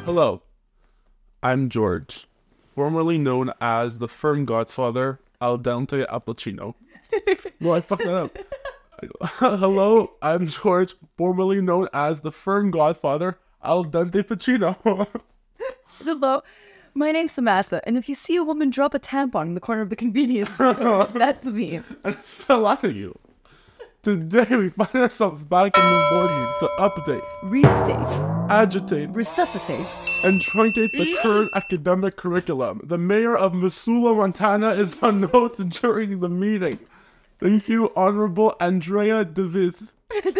Hello, I'm George, formerly known as the firm godfather al dente Applicino. No, I fucked that up. Hello, I'm George, formerly known as the firm godfather al dente Pacino. Hello, my name's Samantha, and if you see a woman drop a tampon in the corner of the convenience store, that's me. I'm still laughing at you. Today we find ourselves back in the boardroom to update, Restate, agitate, resuscitate. and truncate the current academic curriculum. The mayor of Missoula, Montana is on notes during the meeting. Thank you, Honorable Andrea Davis.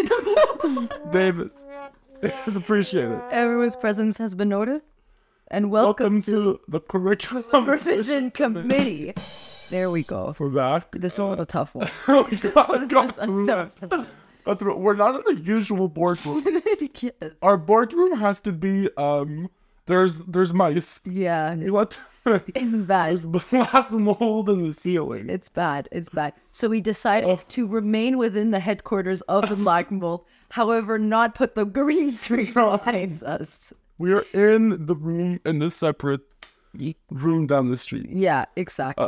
Davis. It's appreciated. Everyone's presence has been noted, and welcome to the Curriculum Revision Committee. There we go. We're back. This one was a tough one. We got through that. Got through it. We're not in the usual boardroom. Yes. Our boardroom has to be, there's mice. Yeah, You let it's bad. There's black mold in the ceiling. It's bad. It's bad. So we decided to remain within the headquarters of the Black Mold, however, not put the green screen behind us. We are in the room, in this separate room down the street. Yeah, exactly.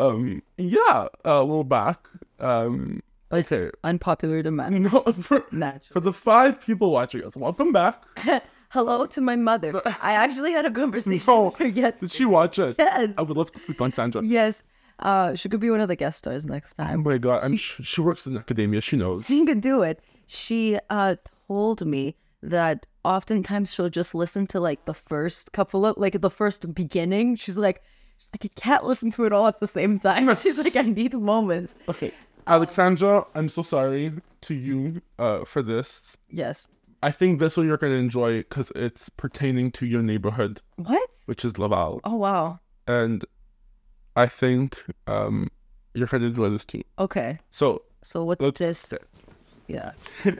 A little back. Okay. Unpopular demand. No, for Naturally. the 5 people watching us, welcome back. Hello to my mother. I actually had a conversation No, with her yesterday. did she watch it? Yes. I would love to speak on Sandra. Yes. She could be one of the guest stars next Oh time. my god, she works in academia, she knows. She could do it. She told me that oftentimes she'll just listen to like the first couple of the first beginning. She's like, you can't listen to it all at the same time. She's like, I need moments. Okay, Alexandra, I'm so sorry to you for this. Yes. I think this one you're going to enjoy because it's pertaining to your neighborhood, What? which is Laval. Oh wow. And I think you're going to enjoy this too. Okay. So, So what's let's- this? Yeah.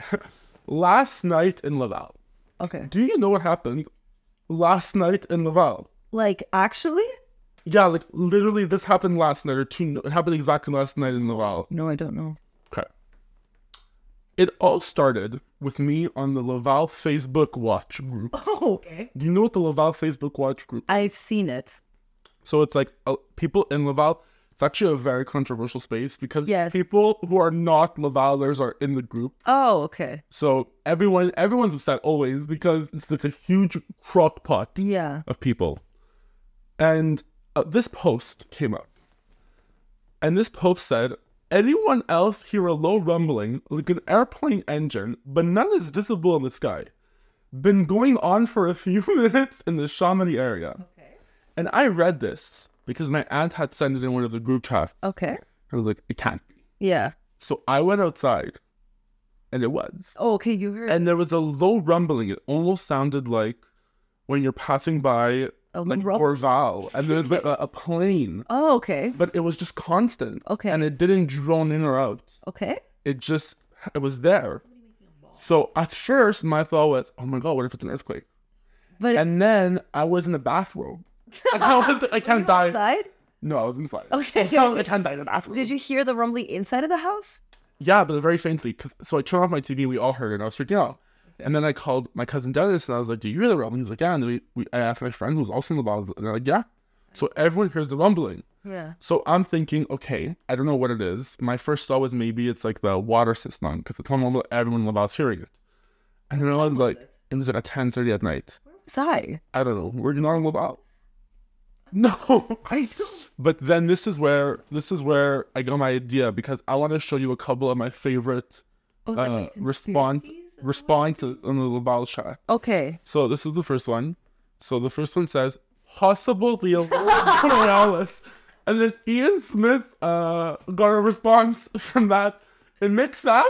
last night in Laval. Okay. Do you know what happened last night in Laval? Like actually? Yeah, like literally this happened last night it happened exactly last night in Laval. No, I don't know. Okay. It all started with me on the Laval Facebook Watch group. Oh, okay. Do you know what the Laval Facebook Watch group? I've seen it. So it's like people in Laval. It's actually a very controversial space because Yes. people who are not Lavalers are in the group. Oh, okay. So everyone's upset always because it's like a huge crock pot Yeah. of people. And this post came up. And this post said, anyone else hear a low rumbling like an airplane engine, but none is visible in the sky? Been going on for a few minutes in the Chamonix area. Okay. And I read this because my aunt had sent it in one of the group chats. Okay. I was like, it can't be. Yeah. So I went outside, and it was. Oh, okay. You heard And there was a low rumbling. It almost sounded like when you're passing by a like rumble? Dorval, and there's like a plane. Oh, okay. But it was just constant. Okay. And it didn't drone in or out. Okay. It was there. So at first, my thought was, oh my God, what if it's an earthquake? But And then I was in the bathroom. And I can't die. outside? No, I was inside. Okay. I can't die in the bathroom. Did you hear the rumbling inside of the house? Yeah, but very faintly. So I turned off my TV. We all heard it. And I was freaking out. And then I called my cousin Dennis, and I was like, do you hear the rumbling? He's like, yeah. And then I asked my friend who was also in the box, and they're like, yeah. So everyone hears the rumbling. Yeah. So I'm thinking, okay, I don't know what it is. My first thought was maybe it's like the water system, because it's normal everyone in Laval's hearing it. And then I was like, it was like at 10:30 at night. Inside. I don't know. We're not in Laval. No, I don't. But then this is where I got my idea, because I want to show you a couple of my favorite responses on the Laval chat. Okay. So this is the first one. So the first one says, possible the Aurora Borealis. And then Ian Smith got a response from that. It makes sound.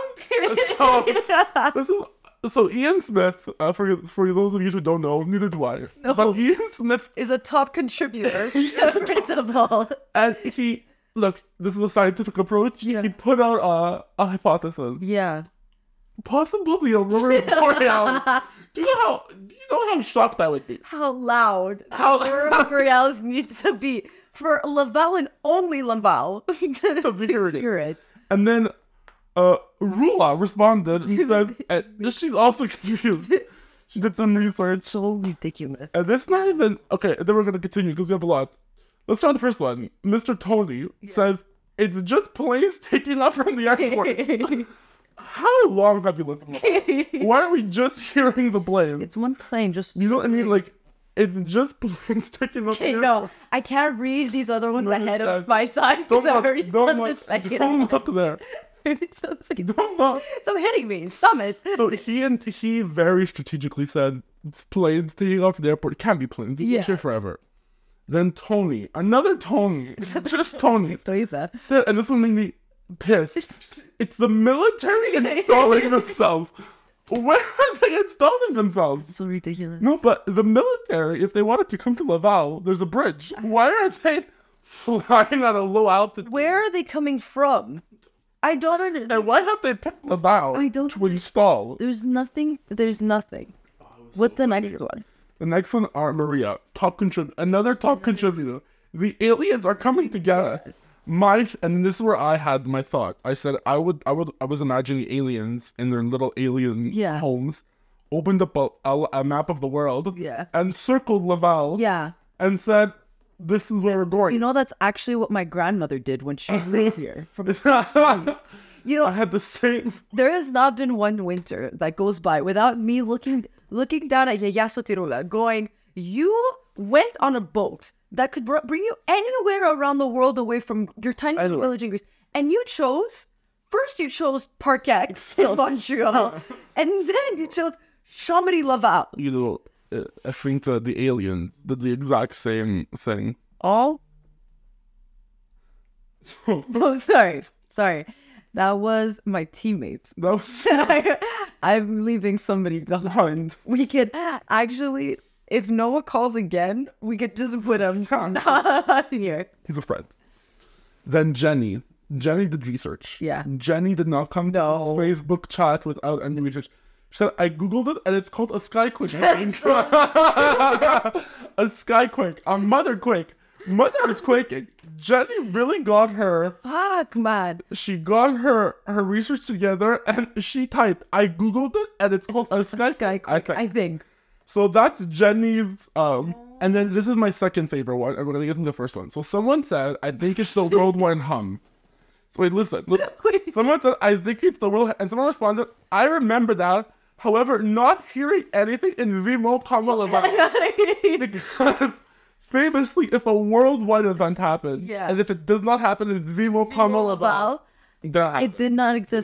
So Ian Smith, for those of you who don't know, neither do I. No. But Ian Smith, Is a top contributor. First of all. and look, this is a scientific approach. Yeah. He put out a hypothesis. Yeah. Possibly Aurora Borealis. Do you know how shocked I would be? How loud How- Aurora Borealis needs to be for Laval and only Laval to hear it. And then Rula responded and said, she's also confused. She did some research. So ridiculous. And this not even okay. Then we're gonna continue because we have a lot. Let's start with the first one. Mr. Tony says it's just planes taking off from the airport. How long have you lived in Laval? Why are we just hearing the plane? It's one plane, just You know what I mean? Like it's just planes taking off. Okay, the no, I can't read these other ones ahead of Dad, my time because I already saw the look, second. don't look there. Stop Don't look. hitting me. Stop it. So he very strategically said it's planes taking off from the airport. It can't be planes. We'll Yeah. here forever. Then Tony, another Tony, just Tony, Don't eat that. said, and this one made me pissed. It's the military installing themselves. Where are they installing themselves? So ridiculous. No, but the military, if they wanted to come to Laval, there's a bridge. Why are they flying at a low altitude? Where are they coming from? I don't understand. And why have they picked Laval I don't to install? There's nothing. There's nothing. What's the next one? The next one are Maria, another top contributor. The aliens are coming to get us. And this is where I had my thought. I said I was imagining aliens in their little alien Yeah. homes, opened up a map of the world, Yeah. and circled Laval, Yeah. and said, "This is where we're going." You know, that's actually what my grandmother did when she lived here. You know, I had the same. there has not been one winter that goes by without me looking down at Yayaso Tirula going, you went on a boat that could bring you anywhere around the world away from your tiny Anyway. village in Greece. And you chose Parc X in Montreal. And then you chose Chambéry Laval. You know, I think the aliens did the exact same thing. Oh, sorry. That was my teammates. That was I'm leaving somebody behind. We could actually, if Noah calls again, we could just put him here. He's a friend. Then Jenny did research. Yeah. Jenny did not come to No. this Facebook chat without any research. She said, I googled it and it's called a skyquake. A skyquake. A mother quake. Mother is quaking. Jenny really got her. Fuck, man. She got her research together and she typed, I googled it and it's called a skyquake. I think. So that's Jenny's, and then this is my second favorite one, and we're gonna get into the first one. So someone said, I think it's the worldwide hum. So wait, listen. Someone said, I think it's the world, and someone responded, I remember that. However, not hearing anything in Vimo Kamala because famously, if a worldwide event happens, Yeah. and if it does not happen in Vimo Kamala, Well, it doesn't happen. it did not exist.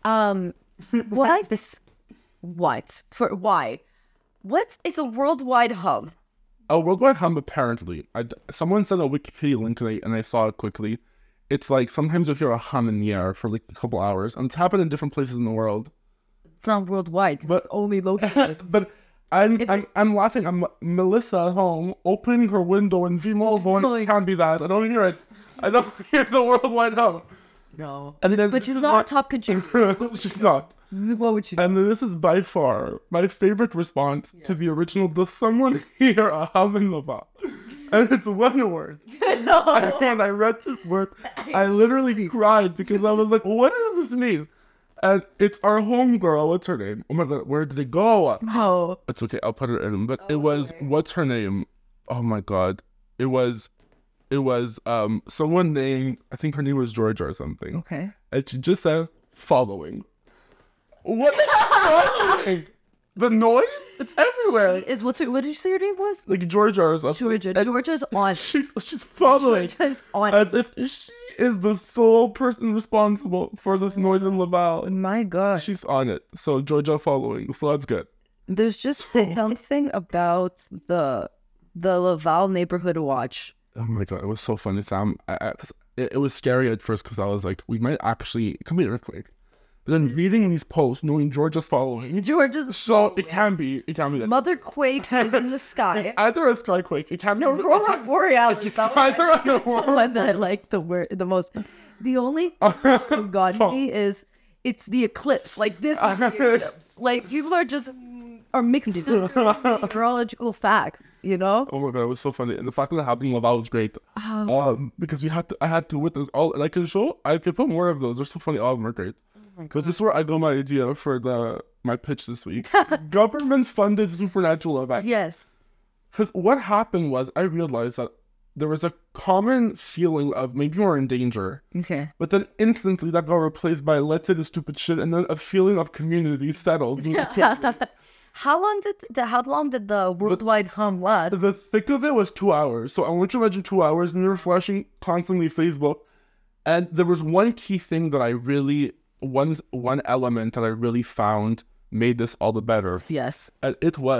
What? What? For why? It's a worldwide hub? A worldwide hum, apparently. Someone sent a Wikipedia link today, and I saw it quickly. It's like sometimes you'll hear a hum in the air for like a couple hours, and it's happened in different places in the world. It's not worldwide. But- It's only local. But I'm laughing. I'm Melissa at home opening her window and Vimo going, Going- it can't be that. I don't hear it. I don't hear the worldwide hum. No. And then But this she's is not a top contributor. She's not. What would you do? And then this is by far my favorite response to the original. Does someone hear a hum in the bar? And it's one word. No. And when I read this word, I literally cried because I was like, what does this mean? And it's our homegirl. What's her name? Oh my God, where did it go? Oh. It's okay, I'll put it in. But it was, what's her name? Oh my God. It was someone named, I think her name was Georgia or something. Okay. And she just said, following. What is following? The noise? It's everywhere. What did you say your name was? Like Georgia or something. Georgia. And Georgia's on. she's following. Georgia's on. As if she is the sole person responsible for this noise in Laval. And My gosh. she's on it. So Georgia following. So that's good. There's just something about the Laval neighborhood watch. Oh my God, it was so funny, Sam. It was scary at first because I was like, we might actually, it can be an earthquake. But then reading these posts, knowing Georgia's following, Georgia's so it can be that. Mother Quake is in the sky. It's either a skyquake, it can be. Aurora Borealis. It's either on the That's the one that I like the most. The only thing that got me is it's the eclipse. Like this is the eclipse. Like people are mixing meteorological facts, you know? Oh my God, it was so funny. And the fact that it happened in Laval was great. Because I had to witness all, and I could put more of those. They're so funny, all of them are great. But this is where I got my idea for my pitch this week. Government-funded supernatural events. Yes. Because what happened was I realized that there was a common feeling of maybe we're in danger, Okay. but then instantly that got replaced by let's say the stupid shit, and then a feeling of community settled. How long did the worldwide hum last? The thick of it was 2 hours. So I want you to imagine 2 hours, and you're flashing constantly Facebook. And there was one key thing that I really, one element that I really found made this all the better. Yes. And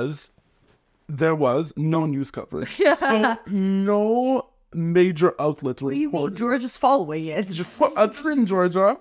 there was no news coverage. Yeah. So no major outlets What do you mean? reported. George is following it. Other in Georgia,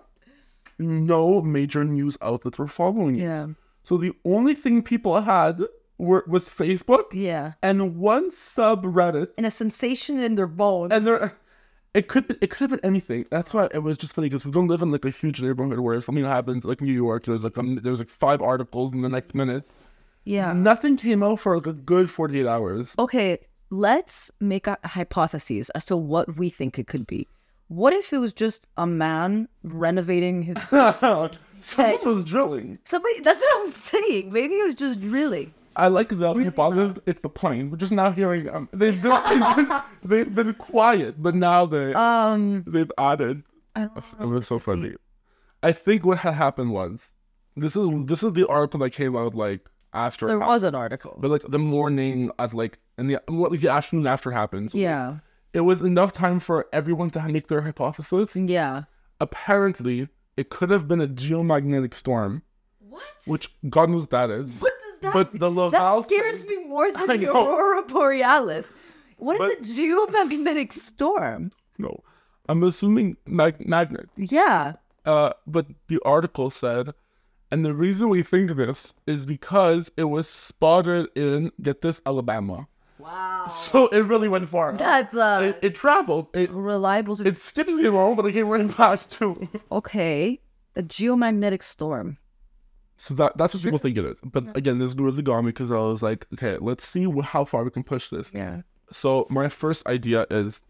no major news outlets were following it. Yeah. So the only thing people had was Facebook Yeah. and one subreddit. And a sensation in their bones. And it could have been anything. That's why it was just funny because we don't live in like a huge neighborhood where if something happens like New York, there's like 5 articles in the next minute. Yeah. Nothing came out for like a good 48 hours. Okay, let's make a hypothesis as to what we think it could be. What if it was just a man renovating his... Someone was drilling. Somebody, that's what I'm saying. Maybe it was just drilling. I like the hypothesis. It's the plane. We're just now hearing they've been quiet, but now they've added. I don't It know. was so funny. I think what had happened was this is the article that came out like after. There was an article. But like the morning at like in the afternoon after happens. Yeah. It was enough time for everyone to make their hypothesis. Yeah. Apparently, it could have been a geomagnetic storm, What? which God knows that is. What does that But mean? the Laval That scares me more than I the know. Aurora Borealis. What is But- a geomagnetic storm? No, I'm assuming magnet. Yeah. But the article said, and the reason we think this is because it was spotted in, get this, Alabama. Wow. So it really went far. That's It traveled. reliable. It skipped 0, but it came right back too. Okay. A geomagnetic storm. So that's what people think it is. But again, this really got me because I was like, okay, let's see how far we can push this. Yeah. So my first idea is,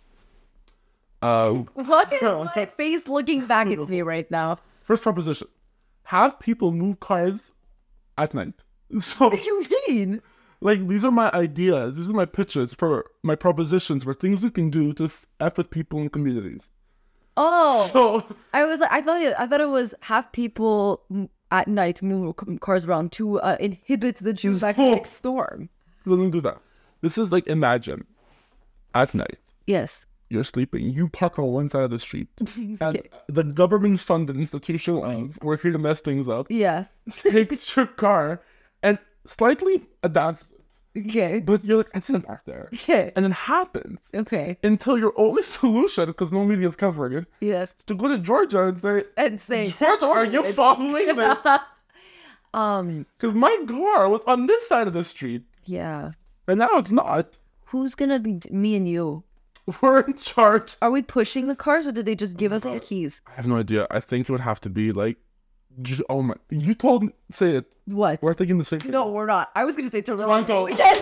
What is my face looking back at me right now? first proposition, have people move cars at night. So What do you mean? like these are my ideas, these are my pitches for my propositions for things we can do to F with people in communities. Oh, So I thought it was have people at night move cars around to inhibit the geomagnetic storm. let me do that. This is like imagine at night. Yes. You're sleeping. You park on one side of the street, and the government-funded institution of "we're here to mess things up" Yeah. takes your car and slightly advances it. Okay. But you're like, it's in back there, Okay. and it happens Okay. until your only solution, because no media is covering it, Yeah. is to go to Georgia and say, And say "Georgia, are you following this? Because my car was on this side of the street, Yeah. and now it's not. Who's gonna be me and you? We're in charge." Are we pushing the cars, or did they just give us the keys? I have no idea. I think it would have to be like, oh my! You told me, say it. What? We're thinking the same. No, we're not. I was gonna say Toronto. Yes.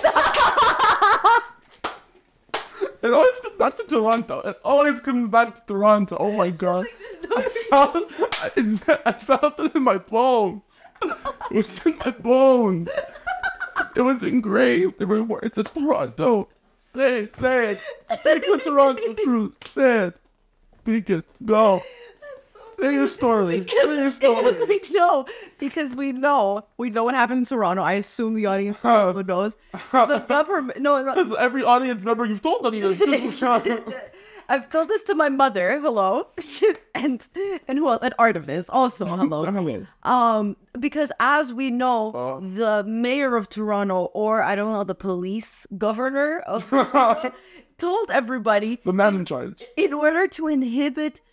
It always comes back to Toronto. It always comes back to Toronto. Oh my god! I felt it in my bones. It was in my bones. It was engraved. It's a Toronto. Say it. Speak the Toronto truth. Say it. Speak it. Go. Say your story. Say your story. Because we know what happened in Toronto. I assume the audience knows. The government. No, Because every audience member you've told them this. I've told this to my mother. Hello, and who else? And Artemis also. Hello. Because as we know, the mayor of Toronto, or I don't know, the police governor of Toronto, told everybody The man in charge. in order to inhibit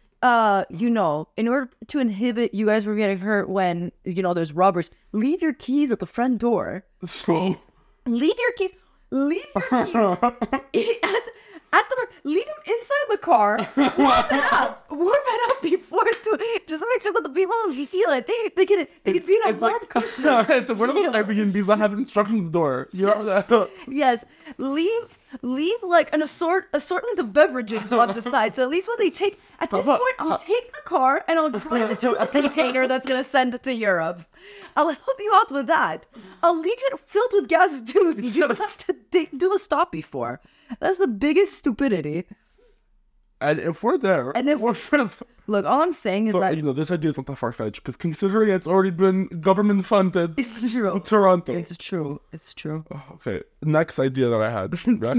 you guys from getting hurt when, there's robbers, leave your keys at the front door. So Leave your keys Leave him inside the car. Warm it up before just to make sure that the people feel it. They can see it. It's like it's one of those Airbnbs that have instructions on the door. You know? Yes, leave like an assortment of beverages on the side. So at least when they take, at this point, I'll take the car and I'll drive it to a container that's gonna send it to Europe. I'll help you out with that. I'll leave it filled with gas too, so you don't have to do the stop before. That's the biggest stupidity. And if we're there, Look, all I'm saying is that this idea is not that far-fetched because considering it's already been government funded. It's true. In Toronto. It's true. It's true. Okay, next idea that I had.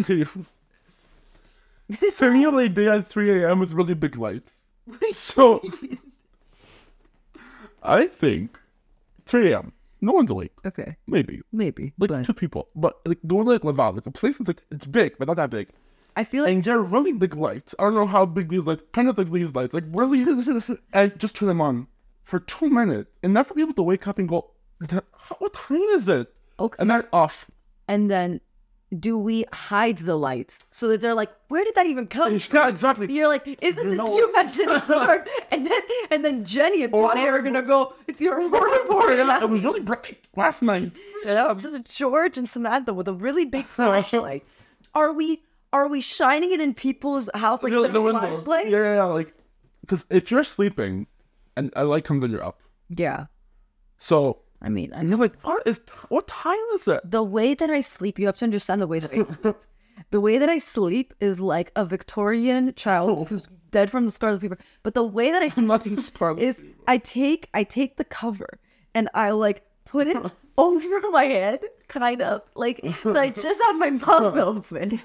Simulate day at 3 a.m. with really big lights. So, I think 3 a.m. No one's awake. Okay. Maybe. Like Like 2 people. But like going like Laval, like a place that's like it's big, but not that big. I feel like And they're really big lights. I don't know how big these lights, kind of like these lights, like really, and just turn them on for 2 minutes, and never be able to wake up and go, what time is it? Okay. And then off. And then, do we hide the lights so that they're like, where did that even come from? Yeah, exactly. You're like, isn't the 2 minutes start? And then Jenny and Tony are gonna go, it's your report. It was really bright last night. Yeah, just George and Samantha with a really big flashlight. Are we shining it in people's house like The window. flashlight? Yeah, like, because if you're sleeping and a light comes on, you're up. Yeah. So, I mean, and you're like, what time is it? the way that I sleep, you have to understand the way that I sleep. The way that I sleep is like a Victorian child who's dead from the Scarlet Fever. But the way that I sleep Nothing Scarlet is I take the cover and I like put it over my head, kind of like, so I just have my mouth open.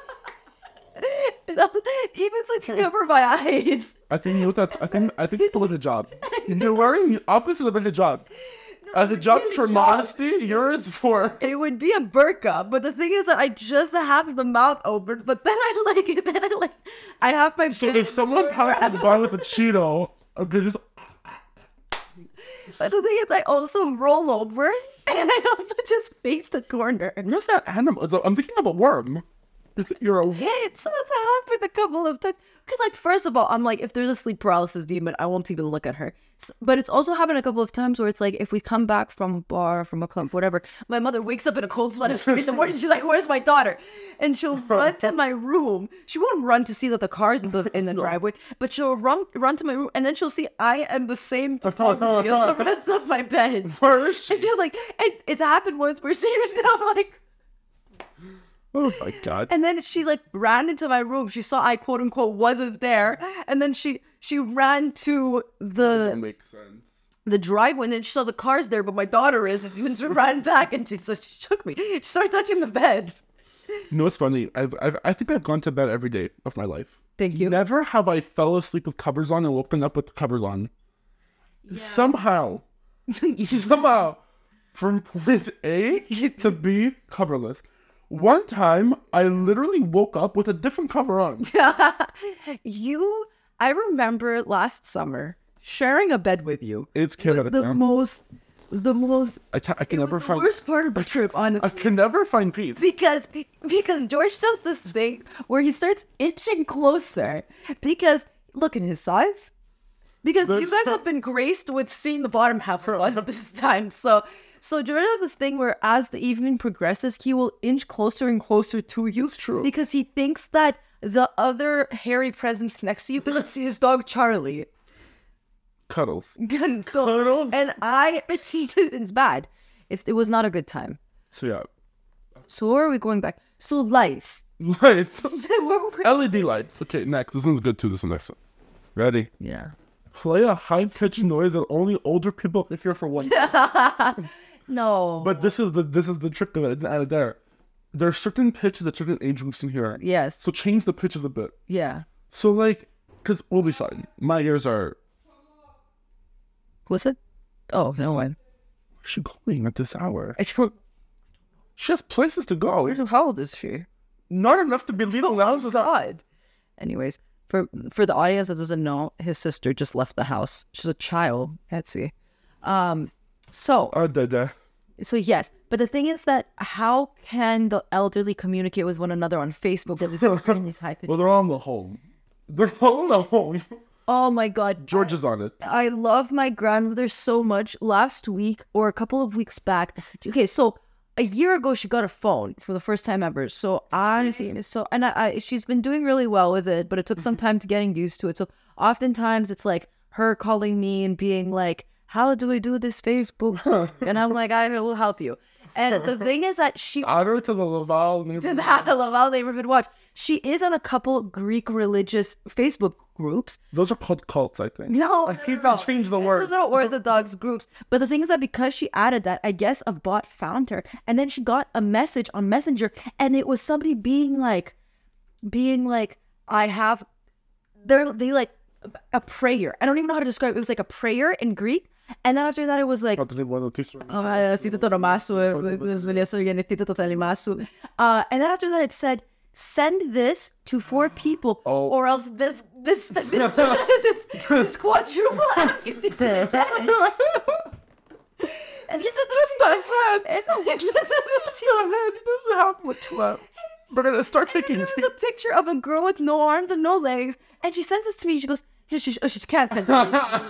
Even so I can cover my eyes. I think you know what that's. I think it's the hijab. You're wearing the opposite of the hijab. A hijab is for modesty. Yours for. It would be a burqa, but the thing is that I just have the mouth open. But then I have my. So if someone passes by with a Cheeto, okay, just. But the thing is, I also roll over and I also just face the corner. Where's that animal? I'm thinking of a worm. You're a worm. It's happened a couple of times. Because, like, first of all, I'm like, if there's a sleep paralysis demon, I won't even look at her. But it's also happened a couple of times where it's like, if we come back from a bar, from a club, whatever, my mother wakes up in a cold sweat in the morning. She's like, where's my daughter? And she'll run to my room. She won't run to see that the car's in the driveway, but she'll run to my room, and then she'll see I am the same topography as the rest of my bed. First. And she was like, and it's happened once where she was down, like, Oh my god. and then she like ran into my room. She saw I quote unquote wasn't there. And then she ran to That makes sense. the driveway, and then she saw the car's there, but my daughter is, and then she ran back and she shook me. She started touching the bed. You know what's funny? I think I've gone to bed every day of my life. Thank you. Never have I fell asleep with covers on and woken up with the covers on. Yeah. Somehow, from point A to B, coverless. One time, I literally woke up with a different cover on. I remember last summer sharing a bed with you. It's was the most. I can never The find. worst part of the trip, honestly. I can never find peace. Because George does this thing where he starts inching closer. Because look at his size. Because you guys have been graced with seeing the bottom half of us this time. So George does this thing where as the evening progresses, he will inch closer and closer to you. It's true. Because he thinks that the other hairy presence next to you is his dog Charlie. Cuddles. And so, Cuddles? and it's bad. It was not a good time. So yeah. So where are we going back? So lights. Lights. LED lights. Okay, next. This one's good too. This one next one. Ready? Yeah. Play a high-pitched noise that only older people can hear for one. No. But this is the trick of it. I didn't add it there. There are certain pitches that certain age groups can hear. Yes. So change the pitches a bit. Yeah. So like, because we'll be fine. My ears are. What's it? Oh, no one. Where's she going at this hour? I told. She has places to go. How old is she? Not enough to be leaving the house. God. Anyways, for the audience that doesn't know, his sister just left the house. She's a child. Etsy. So. Dada. So yes, but the thing is that how can the elderly communicate with one another on Facebook? That is in these high Well, they're on the home. They're on the home. Oh my God, George is on it. I love my grandmother so much. Last week or a couple of weeks back, okay, so a year ago she got a phone for the first time ever. So she's been doing really well with it, but it took some time to getting used to it. So oftentimes it's like her calling me and being like, "How do I do this Facebook?" And I'm like, "I will help you." And the thing is that she Add her to the Laval neighborhood. the Laval Neighborhood Watch. She is on a couple Greek religious Facebook groups. Those are called cults, I think. No, I keep on change the word. They're Orthodox groups. But the thing is that because she added that, I guess a bot found her, and then she got a message on Messenger, and it was somebody being like, "I have," they like a prayer. I don't even know how to describe it. It was like a prayer in Greek. And then after that, it was like, and then after that, it said, "Send this to 4 people, or else this quadruple amputee." And this is just the head. And this is We're gonna start taking. There's a picture of a girl with no arms and no legs, and she sends this to me. She goes, she can't send it to me.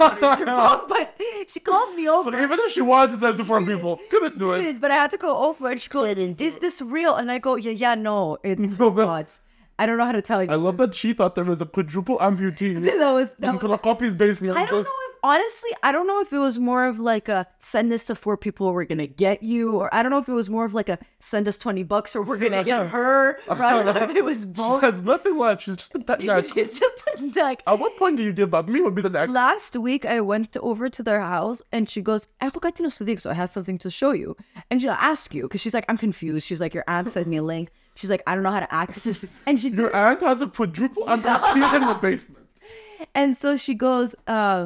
But she called me over. So even if she wanted to send it to 4 people, couldn't do it. But I had to go over, and she goes, "Is this real?" And I go, "Yeah, no, it's bots." I don't know how to tell you. I love that she thought there was a quadruple amputee that was in Kurakopi's basement. I don't know if, honestly, I don't know if it was more of like a send this to 4 people or we're going to get you. Or I don't know if it was more of like a send us $20 or we're going to get her. Or I don't know if it was both. She has nothing left. She's just a dead guy. She's just like... At what point do you give up? Me would be the next. Last week, I went over to their house and she goes, "I forgot to know Sadiq, so I have something to show you." And she'll ask you, because she's like, "I'm confused." She's like, "Your aunt sent me a link." She's like, "I don't know how to access it." And Your aunt has a quadruple amputee in the basement. And so she goes,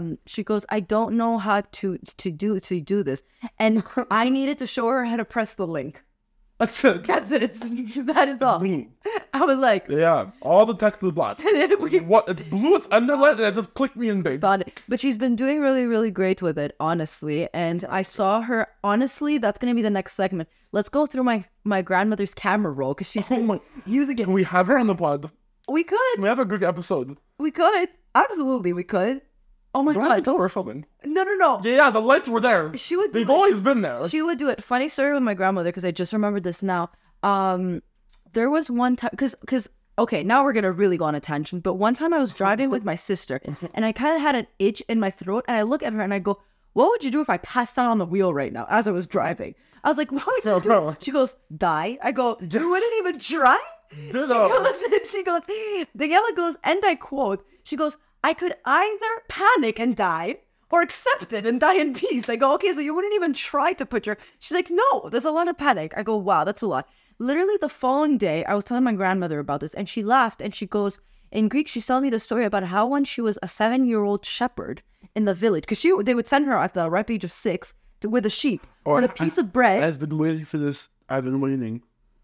"I don't know how to do this." And I needed to show her how to press the link. That's it. That is all. I was like, yeah, all the text is blocked. What? It's blue, it's underlined, and it just clicked me in, babe. But she's been doing really, really great with it, honestly. And I saw her, honestly, that's going to be the next segment. Let's go through my grandmother's camera roll, because she's using it. Can we have her on the pod? We could. We have a Greek episode. We could. Absolutely, we could. Oh my God. Tell we're filming. No. Yeah, the lights were there. She would do They've it. always been there. She would do it. Funny story with my grandmother, because I just remembered this now. There was one time, because okay, now we're gonna really go on a tangent. But one time I was driving with my sister, and I kind of had an itch in my throat, and I look at her and I go, "What would you do if I passed out on the wheel right now?" As I was driving, I was like, "What would you do?" She goes, "Die." I go, "You wouldn't even try?" She goes, Daniela goes, and I quote, she goes, "I could either panic and die or accept it and die in peace." I go, "Okay, so you wouldn't even try to put your..." She's like, "No, there's a lot of panic." I go, "Wow, that's a lot." Literally the following day, I was telling my grandmother about this, and she laughed, and she goes, in Greek, she's telling me the story about how when she was a 7-year-old shepherd in the village, because they would send her at the ripe age of 6 with a sheep, with a piece of bread. I've been waiting for this. I've been waiting.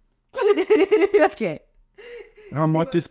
Okay. Is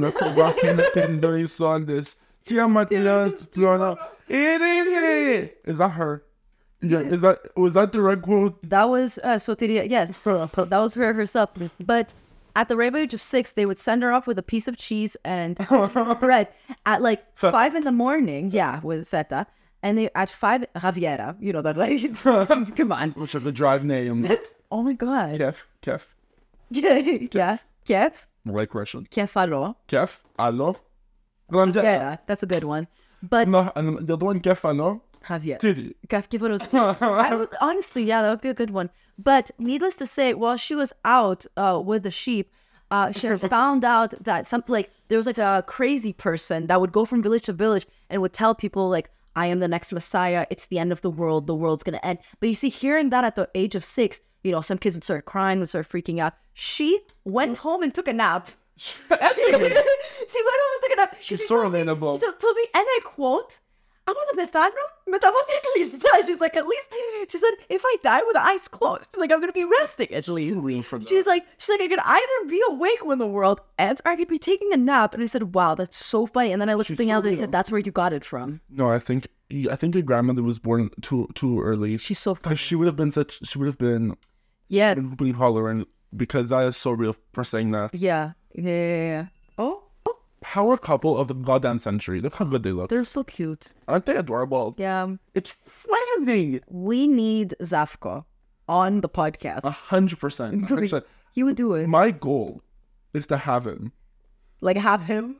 that her? Yeah, was that the right quote? That was Soteria, yes. That was her herself. But at the ripe age of 6, they would send her off with a piece of cheese and bread at like 5 in the morning. Yeah, with feta. And they at 5, Javiera, you know that, like, come on. Which is the drive name. Oh my God. Kef. Yeah. Kef. Like Russian. Kefalo. Kef. Allo. Yeah, that's a good one. But no, and the other one, Kefalo. Javier. Titty. Honestly, yeah, that would be a good one. But needless to say, while she was out with the sheep, she found out that there was like a crazy person that would go from village to village and would tell people like, "I am the next Messiah. It's the end of the world's gonna end." But you see, hearing that at the age of 6, you know, some kids would start crying, would start freaking out. She went home and took a nap. She went home and took a nap. She's so relatable. She told me, and I quote, "I'm on the Bethano. She's like, at least," she said, "if I die with eyes closed," she's like, "I'm going to be resting at least." She's like, "I could either be awake when the world ends or I could be taking a nap." And I said, "Wow, that's so funny." And then I looked at the other and I said, "That's where you got it from." No, I think I think your grandmother was born too early. She's so funny. Because she would have been Yes. been hollering, because that is so real for saying that. Yeah. Oh, power couple of the goddamn century. Look how good they look. They're so cute. Aren't they adorable? Yeah. It's crazy. We need Zafko on the podcast. 100%. He would do it. My goal is to have him. Like, have him.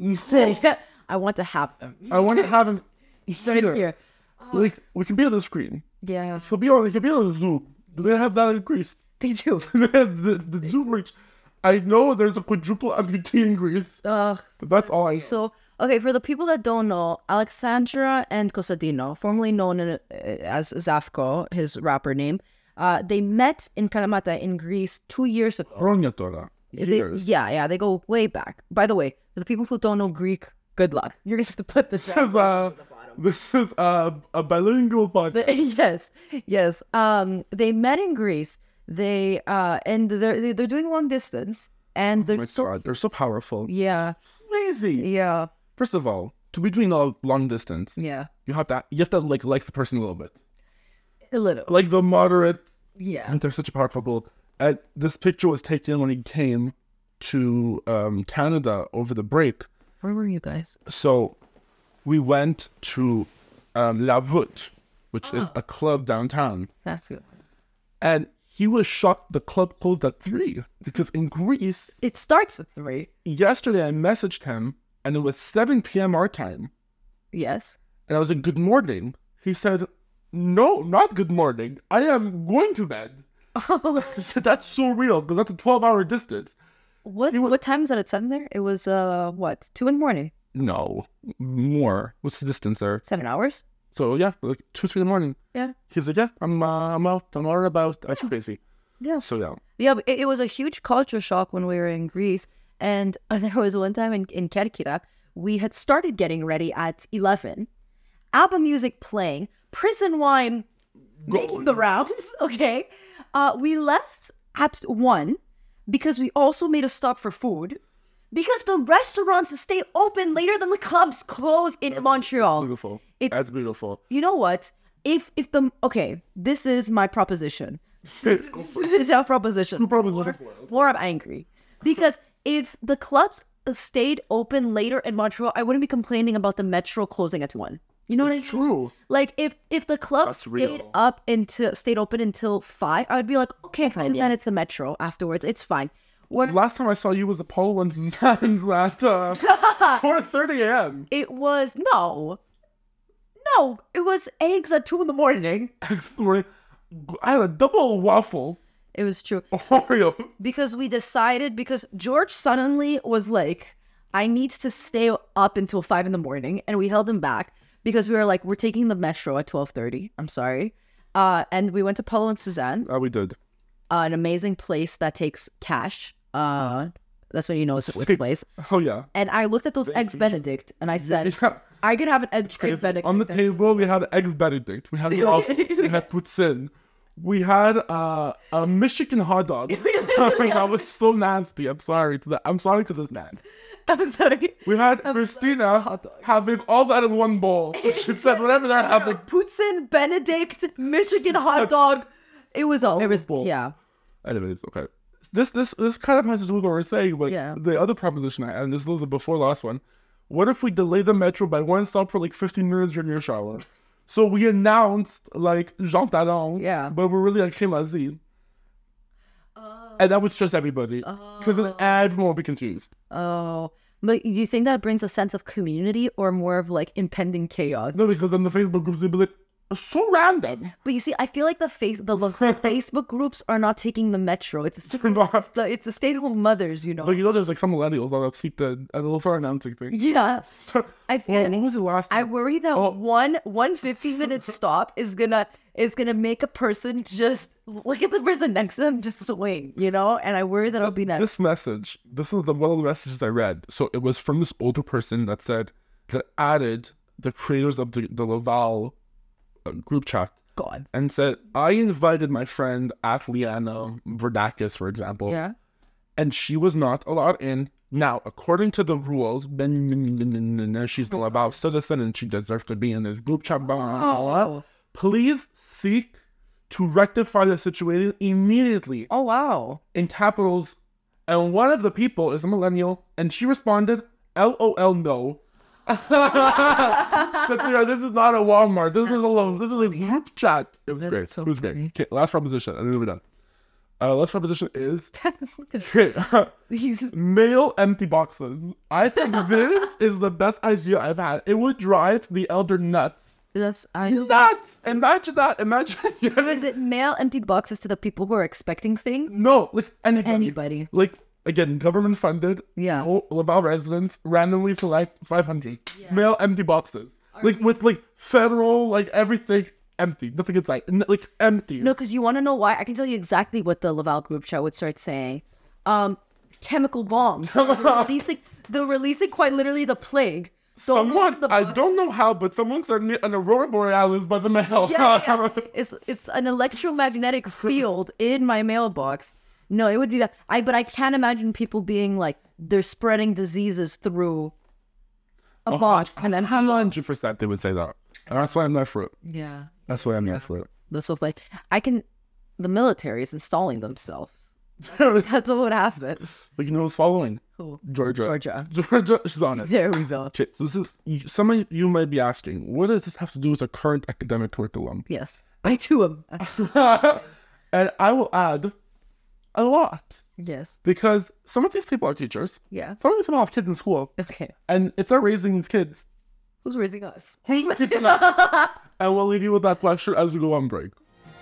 I want to have him. I want to have him. Right here. Like, we can be on the screen. Yeah. He can be on Zoom. Do they have that in Greece? They do. the Zoom reach. I know there's a quadruple amputee in Greece. But that's all I know. So, okay, for the people that don't know, Alexandra and Costantino, formerly known as Zafko, his rapper name, they met in Kalamata in Greece 2 years ago. Ronyatora. Years. They go way back. By the way, for the people who don't know Greek, good luck. You're going to have to put this down. This is a bilingual podcast. Yes. They met in Greece. They're doing long distance, and they're They're so powerful. yeah, Crazy. yeah, First of all, to be doing a long distance, yeah, you have to like the person a little bit, a little, like the moderate. yeah. They're such a power couple. And this picture was taken when he came to Canada over the break. Where were you guys? So we went to La Voûte, which is a club downtown. That's good. And he was shocked the club closed at 3, because in Greece, It starts at 3. yesterday I messaged him and it was 7 p.m. our time. Yes. And I was like, good morning. He said, no, not good morning. I am going to bed. I said, that's so real, because that's a 12-hour distance. What time is it at 7 there? It was 2 in the morning. No, more. What's the distance there? 7 hours. So yeah, like 2, 3 in the morning. Yeah. He's like, yeah, I'm out. I'm all about. That's crazy. Yeah. So yeah. Yeah, but it was a huge culture shock when we were in Greece. And there was one time in Kerkira, we had started getting ready at 11. ABBA music playing, prison wine making the rounds, okay? We left at 1 because we also made a stop for food. Because the restaurants stay open later than the clubs close in Montreal. Beautiful. It's- That's beautiful. You know what? This is my proposition. Go for it. This is our proposition. Good proposition. Or I'm angry. Because if the clubs stayed open later in Montreal, I wouldn't be complaining about the metro closing at 1. You know what I mean? True. Like if the club That's stayed real. stayed open until 5, I would be like, okay, fine. Then it's the metro afterwards. It's fine. Last time I saw you was Apollo and Zans at 4:30 a.m. It was no, it was eggs at 2 in the morning. I had a double waffle It was true. Oreo. Because George suddenly was like, I need to stay up until 5 in the morning, and we held him back because we were like, we're taking the metro at 12:30. I'm sorry. And we went to Paulo and Suzanne's, We did. an amazing place that takes cash. That's when you know it's a good place. Oh yeah. And I looked at those eggs Benedict, and I said, Yeah. I could have an eggs Benedict. On the table, we had eggs Benedict. We had waffles. We had poutine. We had a Michigan hot dog. That was so nasty. I'm sorry to this man. I'm sorry. We had I'm Christina hot dog. having all that in one bowl. She said whatever they're having. Poutine, Benedict, Michigan hot dog. It was Awful. yeah. Anyways, okay. This kind of has to do with what we're saying, but Yeah. the other proposition I had, and this was before the last one, what if we delay the metro by one stop for like 15 minutes during your shower? So we announced like Jean Talon, Yeah. but we're really like Khimazi. And that would stress everybody. Because then everyone will be confused. Oh, but you think that brings a sense of community or more of like impending chaos? No, because then the Facebook groups will be like, so random. But you see, I feel like the Facebook groups are not taking the metro. It's They're not. the stay-at-home mothers, you know. Like, there's like some millennials that'll seek the little announcing thing. Yeah, So, I feel. what was the last I time? worry that one 15-minute stop is gonna make a person just look at the person next to them, just swing, you know. And I worry that it'll be next. This message, this was one of the messages I read. So it was from this older person that added the creators of the Laval group chat God. and said, I invited my friend Atliana Verdakis, for example, Yeah. and she was not allowed in Now, according to the rules, she's a Laval citizen and she deserves to be in this group chat. Blah, blah, blah, blah. Please seek to rectify the situation immediately. Oh, wow. In capitals. And one of the people is a millennial, and she responded, LOL no. Katrina, this is not a Walmart. This is a group chat. It was That's great. so It was great. funny. Okay, last proposition, and then we're done. Last proposition is okay, He's mail empty boxes. I think this is the best idea I've had. It would drive the elder nuts. Nuts! Imagine that. Imagine Is it mail empty boxes to the people who are expecting things? no, like Anybody. Like again, government funded. Yeah. Laval residents randomly select 500 mail empty boxes, like with like federal like everything empty, nothing inside, like empty. No, because you want to know why? I can tell you exactly what the Laval group chat would start saying. Chemical bombs. They're releasing quite literally the plague. Someone, I don't know how, but someone sent me an aurora borealis by the mail. Yeah. It's an electromagnetic field in my mailbox. No, it would be that. But I can't imagine people being like they're spreading diseases through a box. And then 100% they would say that. And that's why I'm there for it. yeah, That's why I'm there for it. that's so funny. The military is installing themselves. That's what would happen. But you know who's following? Who? Georgia. Georgia. She's on it. There we go. Okay, so this is, some of you might be asking, what does this have to do with our current academic curriculum? Yes, I too am. And I will add a lot. Yes. Because some of these people are teachers. Yeah. Some of these people have kids in school. Okay. And if they're raising these kids, Who's raising us? who's raising them? And we'll leave you with that question as we go on break.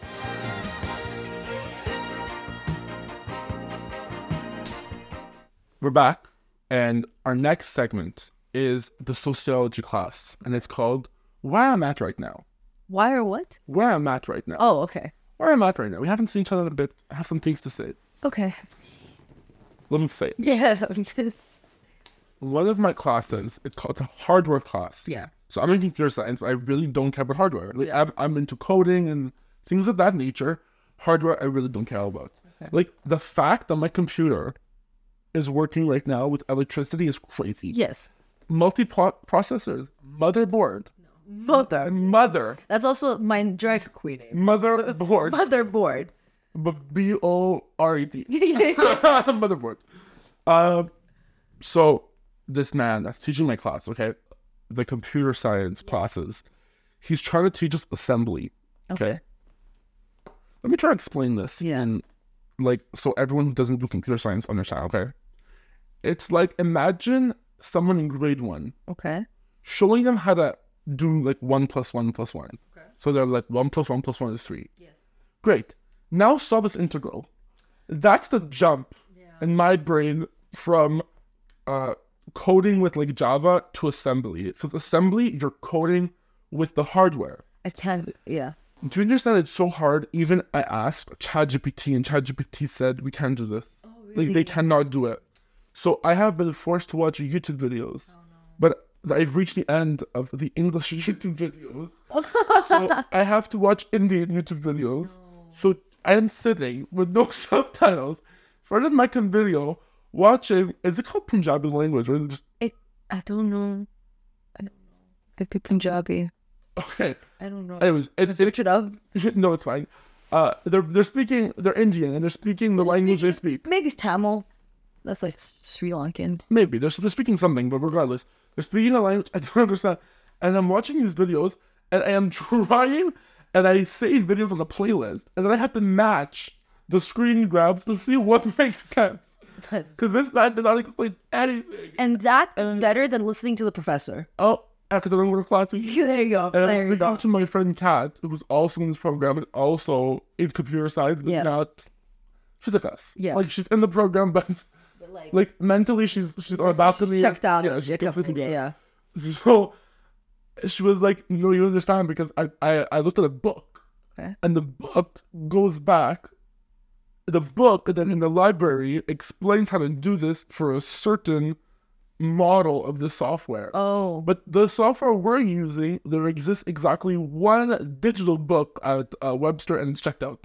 We're back, and our next segment is the sociology class, and it's called Where I'm At Right Now. Why or what? Where I'm at right now. Oh, okay. Where I'm at right now. We haven't seen each other in a bit. I have some things to say. Okay. Let me say it. Yeah. One of my classes, it's called a hardware class. Yeah. So I'm in computer science, but I really don't care about hardware. Like I'm into coding and things of that nature. Hardware, I really don't care about. Okay. Like the fact that my computer is working right now with electricity is crazy. Yes. Multi-processors, motherboard, mother, That's also my drag queen name. motherboard, Motherboard. B-O-R-E-D, motherboard. So this man that's teaching my class, okay, the computer science classes, he's trying to teach us assembly. Okay. Let me try to explain this. Yeah. And like, so everyone who doesn't do computer science understand, okay? It's like, imagine someone in grade 1 Okay. showing them how to do like 1 + 1 + 1. Okay. So they're like 1 + 1 + 1 is 3. Yes. Great. Now solve this integral. That's the jump in my brain from coding with like Java to assembly. Because assembly, you're coding with the hardware. I can't. Yeah. Do you understand it's so hard? Even I asked ChatGPT, and ChatGPT said we can't do this. Oh, really? Like they cannot do it. So I have been forced to watch YouTube videos. But I've reached the end of the English YouTube videos. So I have to watch Indian YouTube videos. So I am sitting with no subtitles in front of my video watching, is it called Punjabi language or is it just... I don't know. Could be Punjabi. Okay. I don't know. Anyways, Search it up. no, it's fine. They're speaking, they're Indian and they're speaking the language they speak. Maybe it's Tamil. That's like Sri Lankan. Maybe they're speaking something, but regardless, they're speaking a language I don't understand. And I'm watching these videos, and I am trying, and I save videos on a playlist, and then I have to match the screen grabs to see what makes sense. Because this man did not explain anything. And that's better than listening to the professor. Oh, because I don't go to class. There you go. And There I you go. speak to my friend Kat, who was also in this program and also in computer science, but Yeah. not. She's like us. Yeah. Like she's in the program, but like mentally, she's on a balcony. Checked out. Yeah, she's completely gone. Yeah. So she was like, "No, you understand because I looked at a book, Okay. and the book goes back. The book then in the library explains how to do this for a certain model of the software. Oh. But the software we're using, there exists exactly one digital book at Webster, and it's checked out. Oh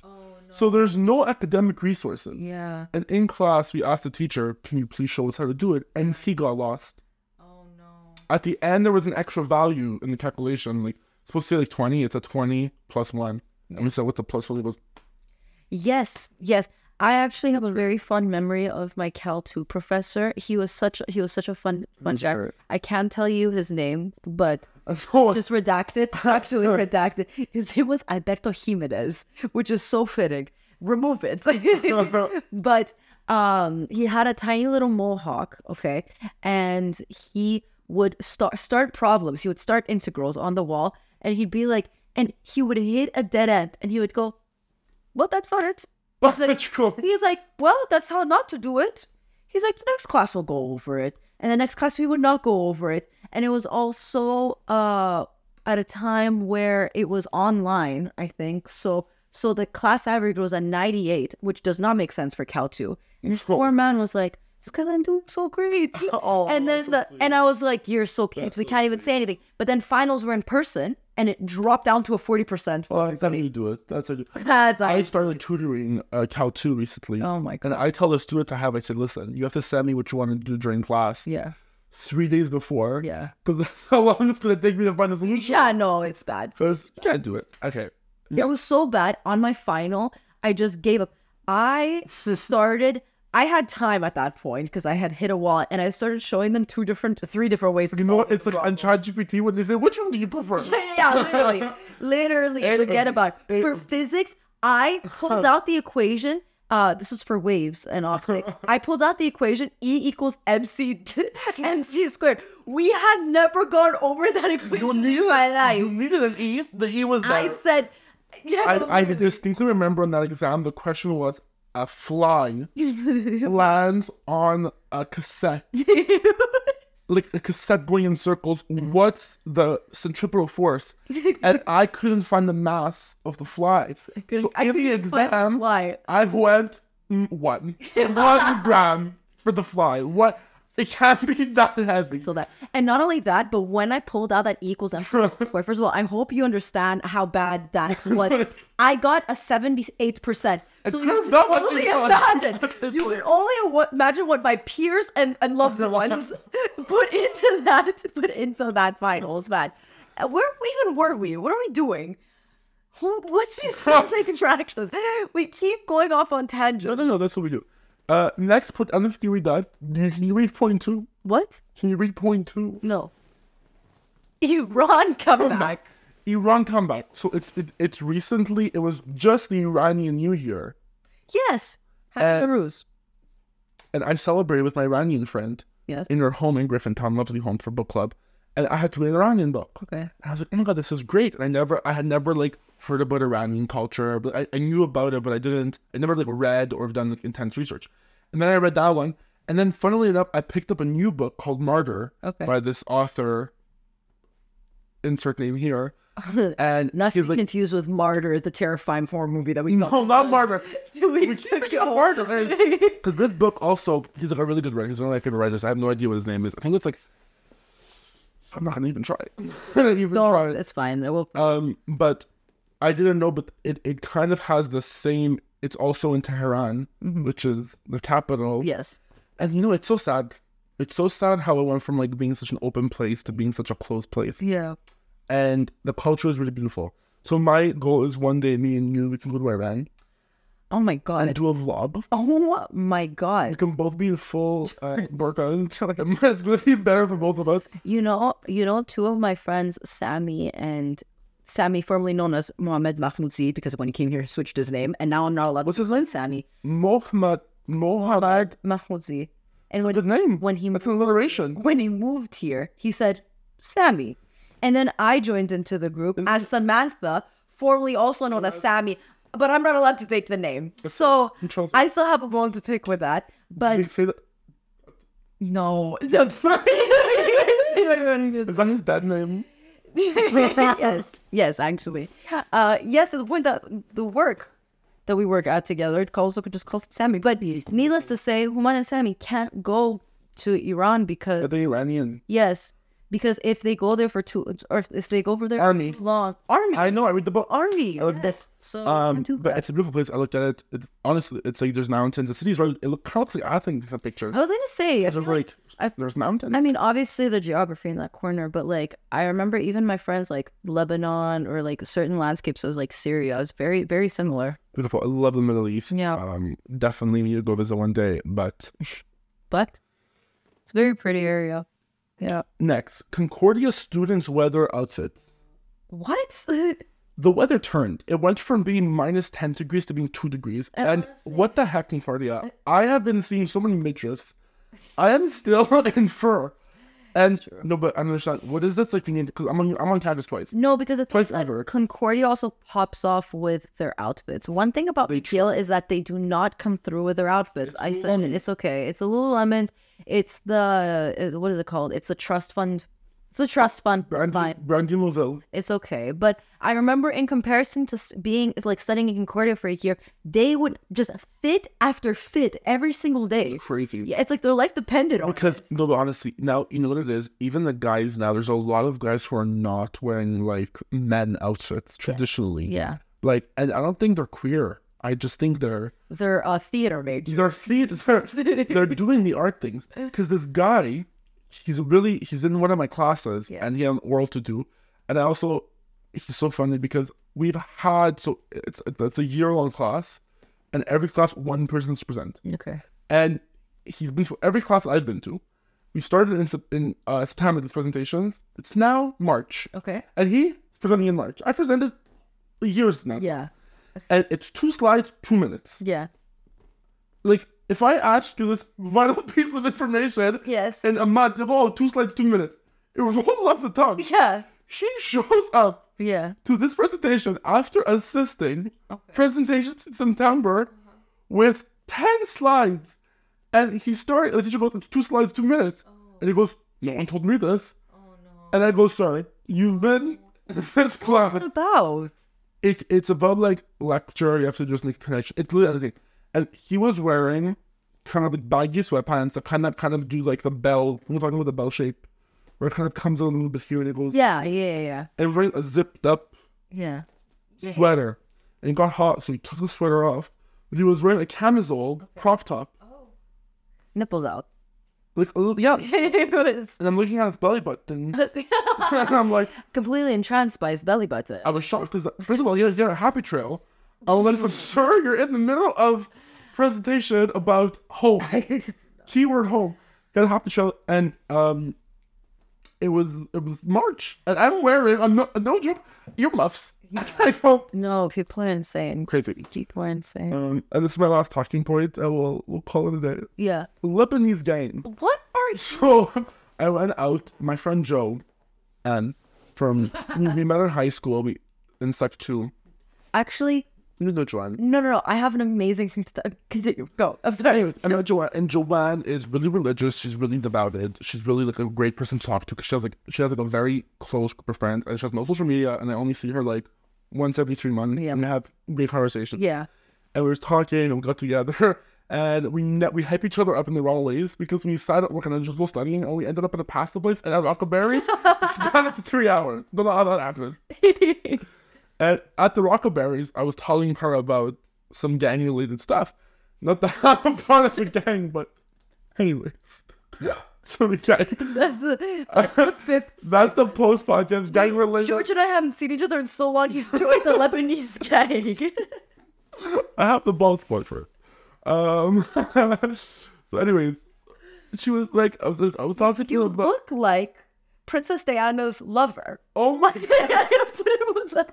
So there's no academic resources. Yeah. And in class, we asked the teacher, can you please show us how to do it? And he got lost. Oh no. At the end, there was an extra value in the calculation. Like, it's supposed to say like 20. It's a 20 plus 1. And we said, what's the plus 1? He goes, Yes. I actually have a very fond memory of my Cal 2 professor. He was such a fun guy. great. I can't tell you his name, but so just redacted. Actually redacted. His name was Alberto Jimenez, which is so fitting. Remove it. But he had a tiny little mohawk, okay? And he would start problems. He would start integrals on the wall, and he'd be like, and he would hit a dead end, and he would go, well, that's not it. He's like, well, that's how not to do it. He's like, the next class will go over it. And the next class we would not go over it. And it was also at a time where it was online, I think. So the class average was a 98, which does not make sense for Cal 2. And this poor man was like, it's because I'm doing so great. And then and I was like, you're so cute. We can't even say anything. But then finals were in person, and it dropped down to a 40%. well, that's how you do it. That's how you do it. That's I started tutoring Cal 2 recently. Oh my God. And I tell the student I said, listen, you have to send me what you want to do during class. Yeah. 3 days before. Yeah. Because that's how long it's going to take me to find a solution. Yeah, no, it's bad. Because you can't do it. Okay. It was so bad. On my final, I just gave up. I had time at that point because I had hit a wall, and I started showing them 3 different ways. You know what? It's like on ChatGPT when they say, which one do you prefer? Yeah, literally. Forget about it. For physics, I pulled out the equation. This was for waves and optics. I pulled out the equation E = MC squared. We had never gone over that equation in my life. You needed an E. The E was there. I said, yeah. I distinctly remember in that exam, the question was, a fly lands on a cassette. Like a cassette going in circles. What's the centripetal force? And I couldn't find the mass of the fly. So in the exam, I went 1 gram for the fly. What? It can't be that heavy. So that, and not only that, but when I pulled out that E = MC squared, first of all, I hope you understand how bad that was. I got a 78%. So you can only imagine. You can only imagine what my peers and loved ones put into that finals, man. Where even were we? What are we doing? What's these interactions? We keep going off on tangents. No, that's what we do. Next, I don't know if you read that. Can you read point 2? What? Can you read point 2? No. Iran comeback. Iran comeback. So it's recently, it was just the Iranian New Year. Yes. Happy Nowruz. And I celebrated with my Iranian friend. Yes. In her home in Griffintown, lovely home for book club. And I had to read an Iranian book. Okay. And I was like, oh my God, this is great. And I had never like heard about Iranian culture, but I knew about it, but I never like read or have done like intense research. And then I read that one. And then funnily enough, I picked up a new book called Martyr by this author, insert name here. And not to he's be confused with Martyr, the terrifying horror movie that we No, not Martyr. 2 weeks ago. Martyr. Because this book also, he's like a really good writer. He's one of my favorite writers. I have no idea what his name is. I think it's like, I'm not gonna even try it. No, it's fine. It will. But I didn't know, but it kind of has the same. It's also in Tehran, which is the capital. Yes. And you know, it's so sad. It's so sad how it went from like being such an open place to being such a closed place. Yeah. And the culture is really beautiful. So my goal is one day me and you, we can go to Iran. Oh my God. And do a vlog. Oh my God. We can both be in full burqas. It's going to be better for both of us. You know, 2 of my friends, Sammy, formerly known as Mohamed Mahmoudzi, because when he came here, he switched his name, and now I'm not allowed. What's his name? Sammy. Mohamed Mahmoudzi. And That's a good name. That's an alliteration. When he moved here, he said Sammy, and then I joined into the group as Samantha, formerly also known as Sammy. But I'm not allowed to take the name. So I still have a bone to pick with that. But say that. No. Is that his dad name? Yes, actually. Yes, to the point that the work that we work at together, it also could just call Sammy. But needless to say, Human and Sammy can't go to Iran because... Are they Iranian? Yes. because if they go there for too, or if they go over there Army. for too long, army, I know. I read the book. army. I looked- Yes. So don't do But that. it's a beautiful place. I looked at it. Honestly, it's like there's mountains. The city's right. It kind of looks like Athens in the pictures. I was gonna say, I There's feel like there's mountains. I mean, obviously the geography in that corner, but like I remember even my friends like Lebanon or like certain landscapes. So it was like Syria. It's very, very similar. Beautiful. I love the Middle East. Yeah. Definitely need to go visit one day. But But it's a very pretty area. Yeah. next, Concordia students' weather outfits. What? The weather turned. It went from being minus 10 degrees to being 2 degrees. And And honestly- what the heck, Concordia? I have been seeing so many midgets. I am still in fur. And no, but I understand. What is this like? Because I'm on campus twice. No, because it's Twice ever. Concordia also pops off with their outfits. One thing about Tequila is that they do not come through with their outfits. I said it. It's okay. It's the Lululemons. It's the what is it called? It's the trust fund. It's the trust fund. It's fine. Brandy Moville. It's okay. But I remember in comparison to being like studying in Concordia for a year, they would just fit after fit every single day. Crazy. Yeah, it's like their life depended on Because, it. no, but honestly, now, you know what it is? Even the guys now, there's a lot of guys who are not wearing, like, men outfits traditionally. Yeah. Like, and I don't think they're queer. I just think they're They're theater majors. they're doing the art things. Because this guy, he's in one of my classes, Yeah. and he had an oral to do. And I also, he's so funny because we've had, so it's a year-long class, and every class, one person is to present. Okay. And he's been to every class I've been to. We started in September, these presentations. It's now March. Okay. And he's presenting in March. I presented years now. Yeah. And it's 2 slides, 2 minutes. Yeah. Like, if I asked you this vital piece of information Yes. in a month, 2 slides, 2 minutes, it rolls off the tongue. Yeah. She shows up Yeah. to this presentation after assisting presentations in September with 10 slides. And he started, the teacher goes, it's 2 slides, 2 minutes. And he goes, no one told me this. And I go, sorry, you've been in this class. What about? It's about like lecture, you have to just make a connection. It's literally anything. And he was wearing kind of like baggy sweatpants that kind of do like the bell, we're talking about the bell shape, where it kind of comes out a little bit here and it goes, Yeah. Yeah. and he was wearing a zipped up Yeah. sweater. And it got hot, so he took the sweater off. But he was wearing a camisole, crop top. Nipples out. Like, a little, yeah. It was And I'm looking at his belly button. and I'm like, completely entranced by his belly button. I was shocked because, first of all, you're a happy trail. I'm like, sir, you're in the middle of presentation about home. Keyword home. Got a happy trail. And it was March. And I'm wearing, no joke, earmuffs. I go, No, people are insane. crazy. People are insane. And this is my last talking point. We'll call it a day. Yeah. Lebanese gang. What are you? So I went out, my friend Joe, and we met in high school, in Sec 2. Actually, You know Joanne. no. I have an amazing thing to continue. Go. I'm sorry. Anyways, I met Joanne, and Joanne is really religious. She's really devoted. She's really like a great person to talk to because she has like a very close group of friends, and she has no social media. And I only see her like once every 3 months, Yeah. and we have great conversations. Yeah. And we were talking, and we got together, and we hype each other up in the wrong ways because we decided we're gonna just go studying, and we ended up in a pasta place and at Rockaberries. Spent it for 3 hours. Don't know how that happened. And at the Rockaberries, I was telling her about some gang-related stuff. Not that I'm part of a gang, but anyways. So the gang. That's the fifth. That's the post-podcast gang relationship. George and I haven't seen each other in so long. He's joined the Lebanese gang. I have the ball sport for it. So anyways, she was like, I was talking to You her about, look like Princess Diana's lover. oh my, I gotta put it with that.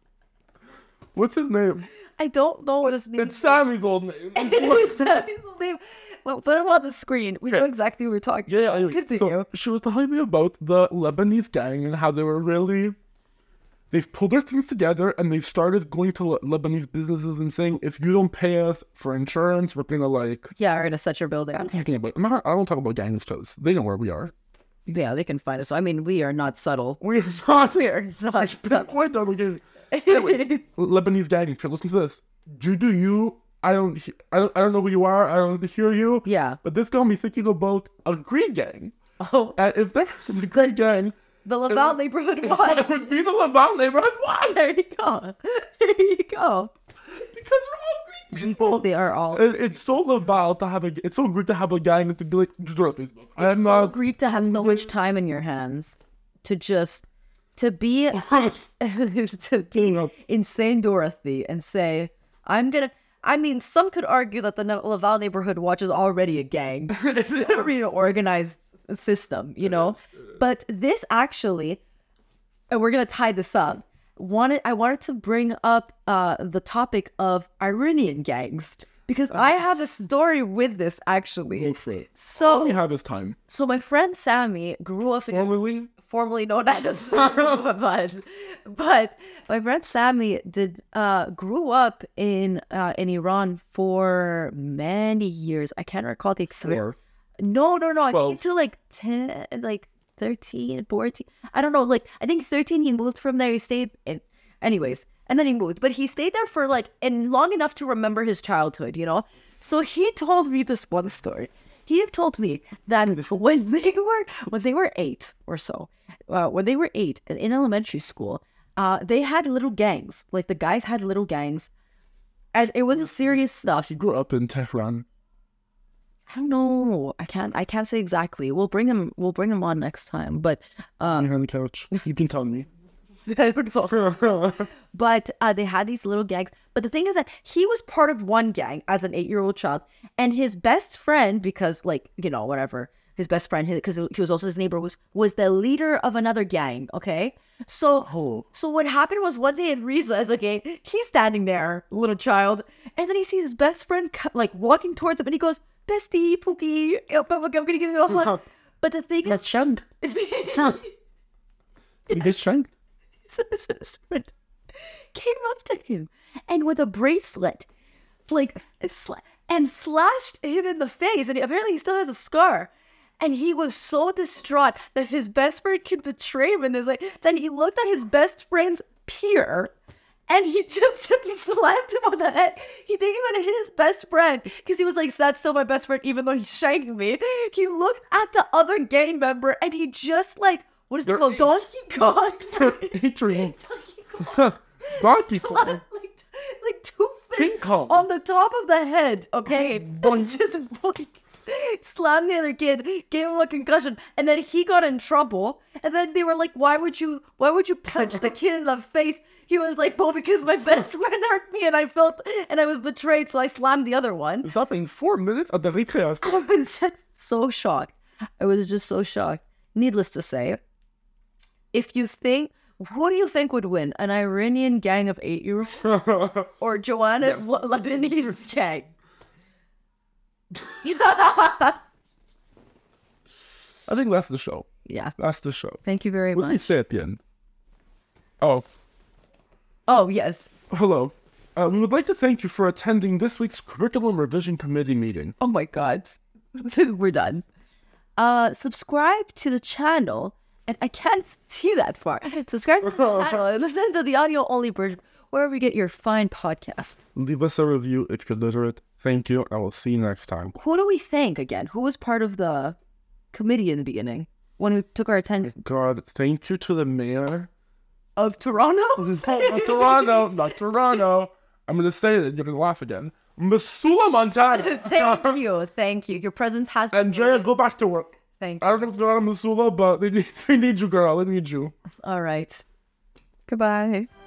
what's his name? I don't know what his name It's Sammy's old name. is. His name. Well, put him on the screen. We know exactly what we're talking Yeah, about. anyway, Continue. so she was telling me about the Lebanese gang and how they were really, they've pulled their things together and they've started going to Lebanese businesses and saying, if you don't pay us for insurance, we're gonna like, Yeah, we're gonna set your building. I don't talk about gangs because they know where we are. Yeah, they can find us. I mean, we are not subtle. We're not, We are not subtle. point on again. Anyways, Lebanese gang, if you listen to this, do you, I don't know who you are, I don't hear you. Yeah. But this got me thinking about a Greek gang. Oh, And if there was a good gang, the Laval neighborhood it watch. would be the Laval neighborhood watch. There you go. There you go. Because we're all great people. They are all. It's so Laval to have it's so good to have a gang and to be like, just go on Facebook. I'm So not. great to have so much time in your hands to just to be insane Dorothy and say, I'm gonna. I mean, some could argue that the Laval neighborhood watch is already a gang, already an organized system, you know. But this actually, and we're gonna tie this up. I wanted to bring up the topic of Iranian gangs because I have a story with this actually. Go for it. So We have this time. So my friend Sammy grew up in formerly known as but my friend Sammy grew up in Iran for many years. I can't recall the exact. No. I 12. think to like 10, like 13, 14. I don't know. Like I think 13. He moved from there. He stayed in, anyways, and then he moved. But he stayed there for like and long enough to remember his childhood. You know. So he told me this one story. He had told me that when they were 8 or so, when they were 8 in elementary school, they had little gangs. Like the guys had little gangs, and it was serious stuff. He grew up in Tehran. I don't know. I can't say exactly. We'll bring him on next time. But On the couch. You can tell me. I don't know. But they had these little gangs. But the thing is that he was part of one gang as an 8-year-old child, and his best friend, because like you know whatever, his best friend, because he was also his neighbor, was the leader of another gang. Okay, so what happened was one day in recess, okay, he's standing there, little child, and then he sees his best friend like walking towards him, and he goes, "Bestie, Pookie, I'm gonna give you a hug." But the thing is, shunned. He gets shunned. his best friend came up to him and with a bracelet, like, and slashed him in the face. And apparently he still has a scar. And he was so distraught that his best friend could betray him. And there's like, then he looked at his best friend's peer and he just slammed him on the head. He didn't even hit his best friend because he was like, "That's still my best friend, even though he's shanking me." He looked at the other gang member and he just like, what is it called? Donkey Kong? Adrian. Donkey Kong. Like two King fists Kong. on the top of the head, okay? Just like, slammed the other kid, gave him a concussion, and then he got in trouble. And then they were like, why would you punch the kid in the face? He was like, "Well, because my best friend hurt me and I was betrayed, so I slammed the other one." It's happening 4 minutes at the recess. I was just so shocked. Needless to say, who do you think would win? An Iranian gang of 8-year-olds or Joanna's Lebanese gang? I think that's the show. Yeah. That's the show. Thank you very What did we much. say at the end? Oh, yes. Hello. We would like to thank you for attending this week's Curriculum Revision Committee meeting. Oh my God. We're done. Subscribe to the channel, and I can't see that far. Subscribe to the channel and listen to the audio-only version wherever you get your fine podcast. Leave us a review if you're literate. Thank you, and we'll see you next time. Who do we thank again? Who was part of the committee in the beginning when we took our attendance? God, thank you to the mayor Of Toronto? not Toronto. I'm going to say it, you're going to laugh again. Missoula, Montana. Thank you. Your presence has been... Andrea, go back to work. Thank I you. don't know if you're out of Missoula, but they need you, girl. They need you. All right. Goodbye.